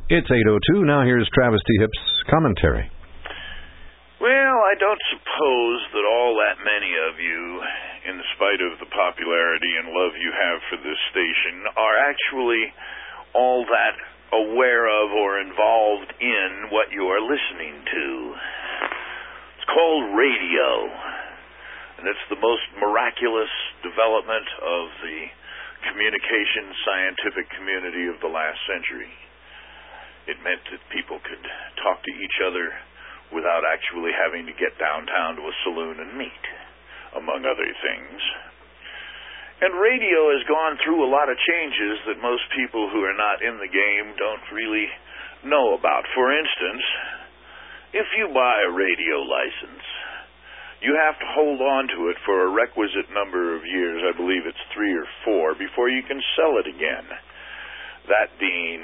It's 8:02. Now here's Travis T. Hips' commentary. Well, I don't suppose that all that many of you, in spite of the popularity and love you have for this station, are actually all that aware of or involved in what you are listening to. It's called radio, and it's the most miraculous development of the communication scientific community of the last century. It meant that people could talk to each other without actually having to get downtown to a saloon and meet, among other things. And radio has gone through a lot of changes that most people who are not in the game don't really know about. For instance, if you buy a radio license, you have to hold on to it for a requisite number of years, I believe it's 3 or 4, before you can sell it again. That being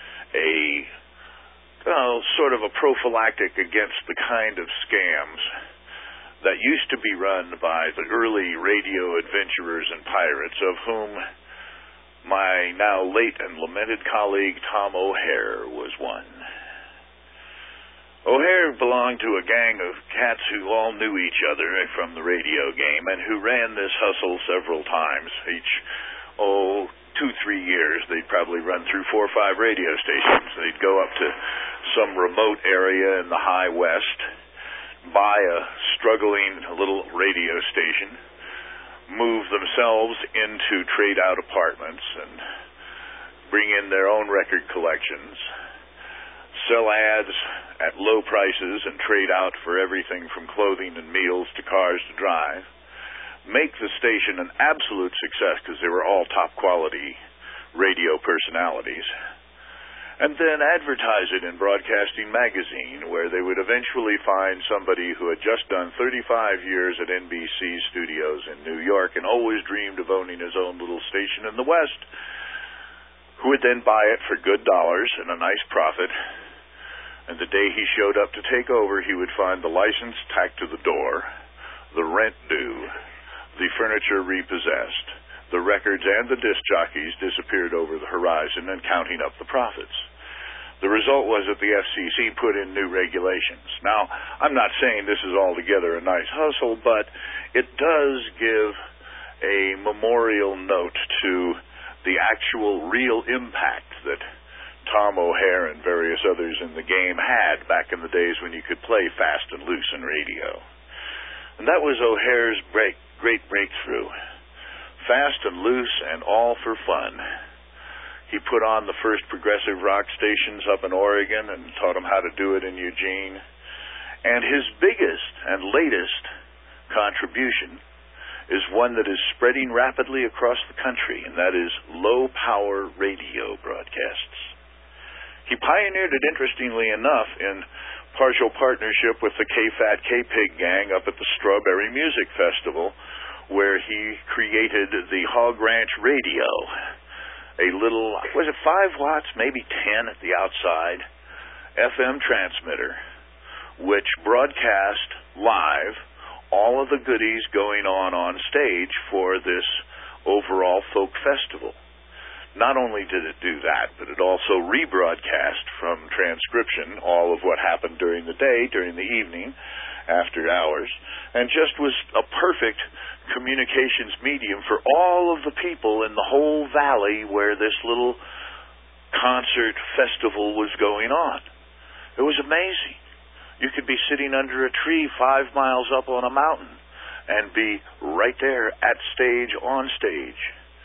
sort of a prophylactic against the kind of scams that used to be run by the early radio adventurers and pirates, of whom my now late and lamented colleague Tom O'Hare was one. O'Hare belonged to a gang of cats who all knew each other from the radio game and who ran this hustle several times. Each, 2-3 years, they'd probably run through 4 or 5 radio stations. They'd go up to some remote area in the high west, buy a struggling little radio station, move themselves into trade-out apartments and bring in their own record collections, sell ads at low prices and trade out for everything from clothing and meals to cars to drive, make the station an absolute success because they were all top-quality radio personalities, and then advertise it in Broadcasting Magazine, where they would eventually find somebody who had just done 35 years at NBC studios in New York and always dreamed of owning his own little station in the West, who would then buy it for good dollars and a nice profit. And the day he showed up to take over, he would find the license tacked to the door, the rent due, the furniture repossessed, the records and the disc jockeys disappeared over the horizon, and counting up the profits. The result was that the FCC put in new regulations. Now, I'm not saying this is altogether a nice hustle, but it does give a memorial note to the actual real impact that Tom O'Hare and various others in the game had back in the days when you could play fast and loose in radio. And that was O'Hare's great breakthrough. Fast and loose and all for fun. He put on the first progressive rock stations up in Oregon and taught them how to do it in Eugene. And his biggest and latest contribution is one that is spreading rapidly across the country, and that is low-power radio broadcasts. He pioneered it, interestingly enough, in partial partnership with the K-Fat K-Pig gang up at the Strawberry Music Festival, where he created the Hog Ranch Radio, a little, was it 5 watts, maybe 10 at the outside, FM transmitter, which broadcast live all of the goodies going on stage for this overall folk festival. Not only did it do that, but it also rebroadcast from transcription all of what happened during the day, during the evening, after hours, and just was a perfect communications medium for all of the people in the whole valley where this little concert festival was going on. It was amazing. You could be sitting under a tree 5 miles up on a mountain and be right there at stage, on stage.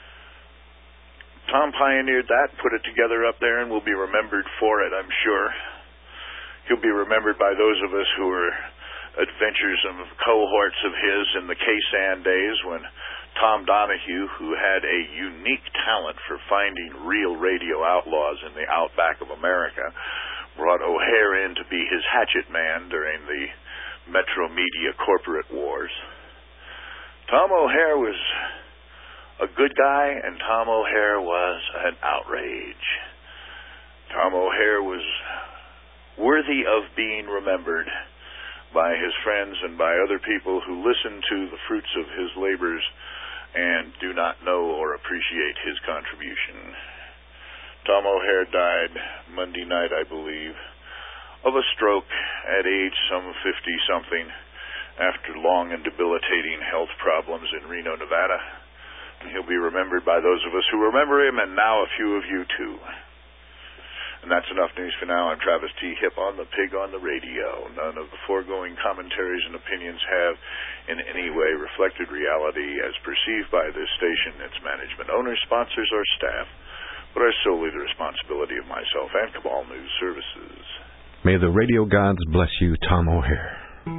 Tom pioneered that, put it together up there, and will be remembered for it, I'm sure. He'll be remembered by those of us who were adventuresome cohorts of his in the K-San days when Tom Donahue, who had a unique talent for finding real radio outlaws in the outback of America, brought O'Hare in to be his hatchet man during the Metro Media corporate wars. Tom O'Hare was a good guy, and Tom O'Hare was an outrage. Tom O'Hare was worthy of being remembered by his friends and by other people who listen to the fruits of his labors and do not know or appreciate his contribution. Tom O'Hare died Monday night, I believe, of a stroke at age some 50-something after long and debilitating health problems in Reno, Nevada. He'll be remembered by those of us who remember him, and now a few of you too. And that's enough news for now. I'm Travis T. Hipp on the Pig on the Radio. None of the foregoing commentaries and opinions have in any way reflected reality as perceived by this station, its management, owners, sponsors, or staff, but are solely the responsibility of myself and Cabal News Services. May the radio gods bless you, Tom O'Hare.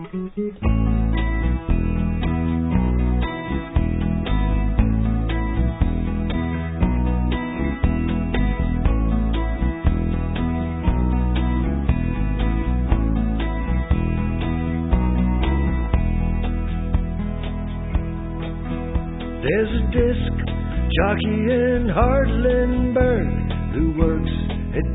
There's a disc jockey in Hartlandburg who works at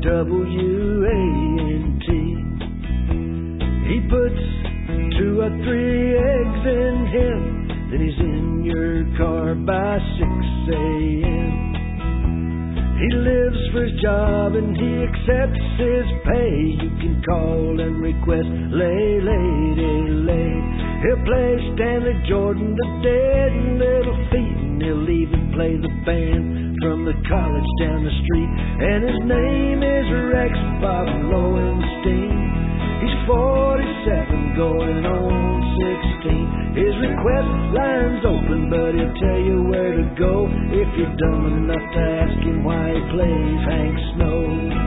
WANT. He puts 2 or 3 eggs in him, then he's in your car by 6 a.m. He lives for his job and he accepts his pay. You can call and request lay, lady, lay. He'll play Stanley Jordan to Dead Little Feet, and he'll even play the band from the college down the street. And his name is Rex Bob Lowenstein. He's 47 going on 16. His request line's open, but he'll tell you where to go if you're dumb enough to ask him why he plays Hank Snow.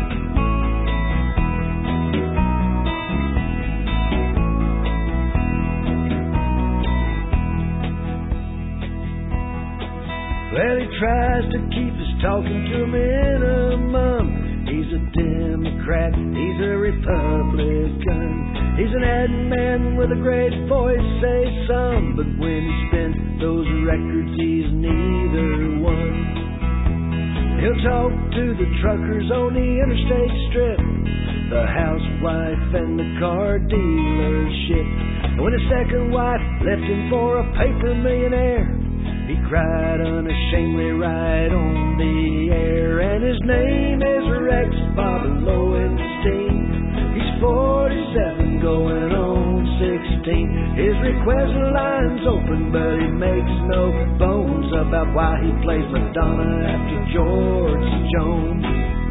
Well, he tries to keep his talking to a minimum. He's a Democrat, he's a Republican. He's an ad man with a great voice, say some, but when he spins those records, he's neither one. He'll talk to the truckers on the interstate strip, the housewife and the car dealership. And when his second wife left him for a paper millionaire, he cried unashamedly right on the air. And his name is Rex Bob Lowenstein. He's 47 going on 16. His request line's open, but he makes no bones about why he plays Madonna after George Jones.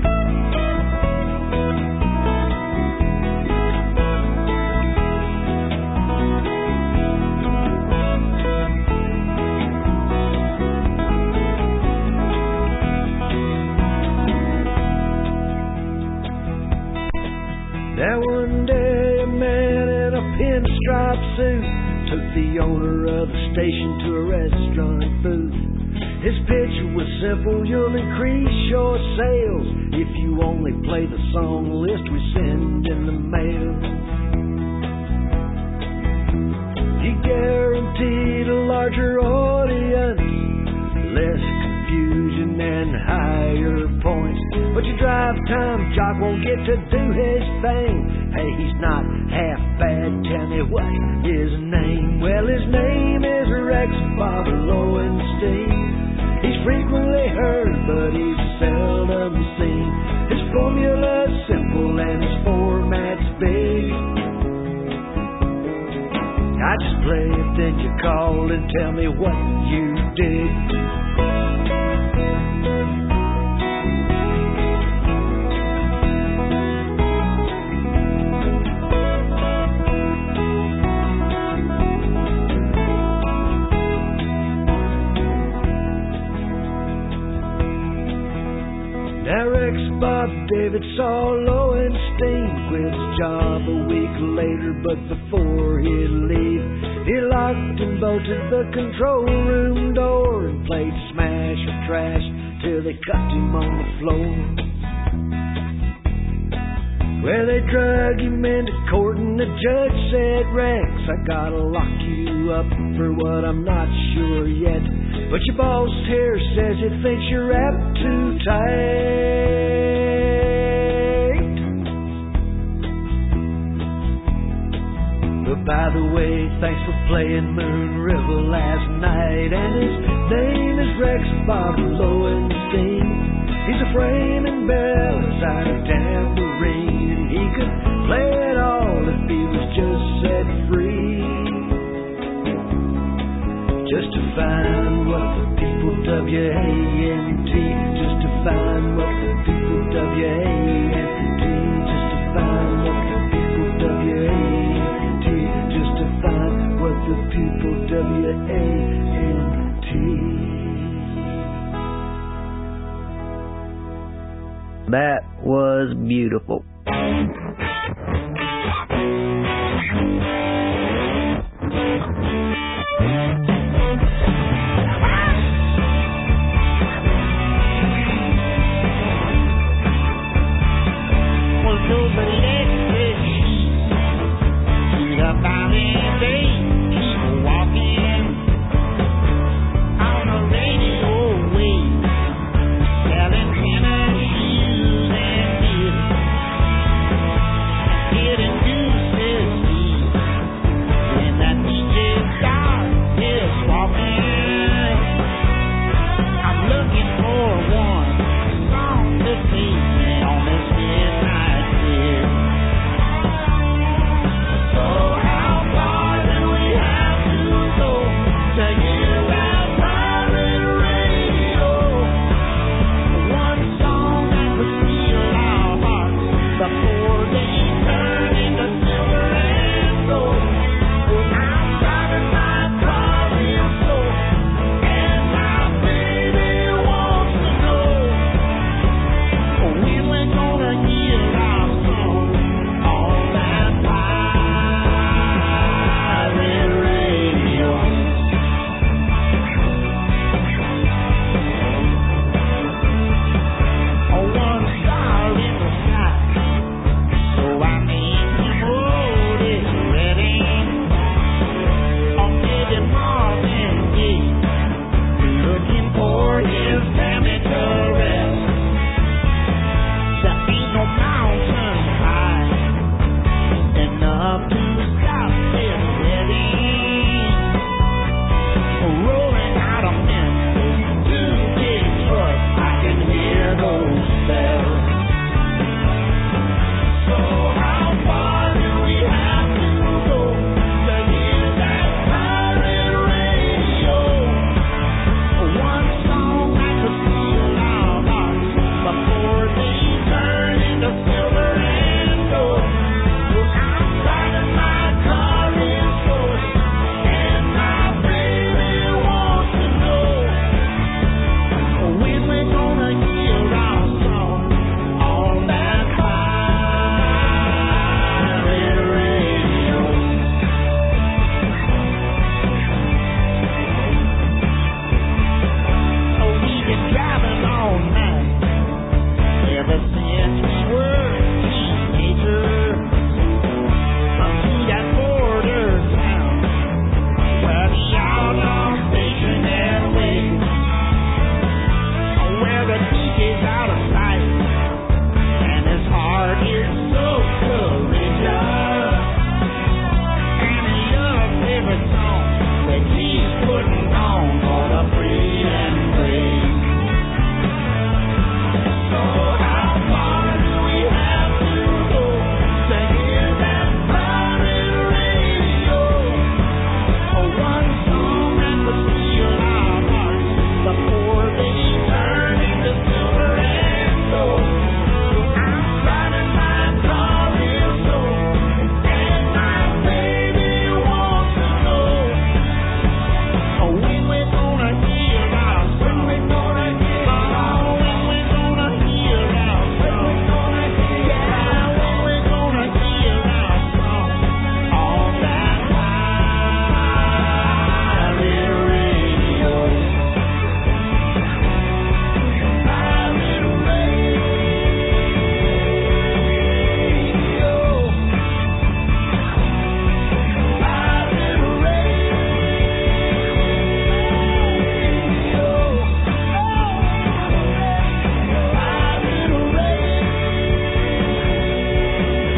Now one day a man in a pinstripe suit took the owner of the station to a restaurant booth. His pitch was simple: you'll increase your sales if you only play the song list we send in the mail. He guaranteed a larger audience, less confusion and higher points. But your drive time jock won't get to do his thing. Hey, he's not half bad, tell me what's his name. Well, his name is Rex Bob Lowenstein. He's frequently heard, but he's seldom seen. His formula's simple and his format's big. I just play it, then you call and tell me what you dig. Now Rex Bob David saw Lowenstein quit his job a week later, but before he'd leave, he locked and bolted the control room door and played smash or trash till they cuffed him on the floor. Well, they drug him into court and the judge said, Rex, I gotta lock you up for what I'm not sure yet, but your boss here says he thinks you're wrapped too tight. But by the way, thanks for playing Moon River last night. And his name is Rex Bob Lowenstein. He's a framing bell inside a tambourine, and he could play it all if he was just set free. Just to find what the people W-A-N-T, just to find what the people W-A-N-T, just to find what the people W-A-N-T, just to find what the people W-A-N-T. That was beautiful. Nobody